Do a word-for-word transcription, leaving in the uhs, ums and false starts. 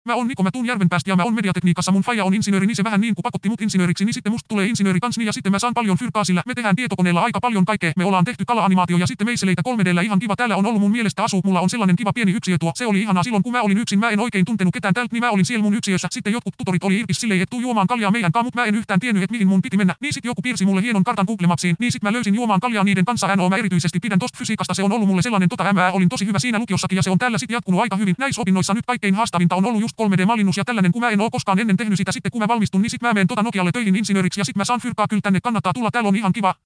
Mä oon Niko, mä tuun Järvenpäästä ja mä oon mediatekniikassa, mun faija on insinööri, niin se vähän niin kuin pakotti mut insinööriksi, niin sitten musta tulee insinööri kans niin ja sitten mä saan paljon fyrkaa sillä me tehdään tietokoneella aika paljon kaikkea, me ollaan tehty kala-animaatio ja sitten meiseleitä kolme D:llä ihan kiva, täällä on ollut mun mielestä asu, mulla on sellainen kiva pieni yksiö tuo, se oli ihanaa silloin kun mä olin yksin, mä en oikein tuntenut ketään täältä, niin mä olin siellä mun yksiössä, sitten jotkut tutorit oli irkis silleen, et tuu juomaan kaljaa meidän kaa, mut mä en yhtään tiennyt, et mihin mun piti mennä, niin sit joku piirsi mulle hienon kartan Google Mapsiin, niin sit mä löysin juomaan kaljaa niiden kanssa, no mä erityisesti pidän tosta fysiikasta, se on ollut mulle sellainen tota mä olin tosi hyvä siinä lukiossakin ja se on tällä sit jatkunut aika hyvin, näissä opinnoissa nyt kaikkein haastavinta on ollut just kolme D-mallinnus ja tällainen kun mä en oo koskaan ennen tehnyt sitä, sitten kun mä valmistun, niin sit mä menen tota Nokialle töihin insinööriksi ja sit mä saan fyrkaa, kyllä tänne kannattaa tulla, täällä on ihan kiva.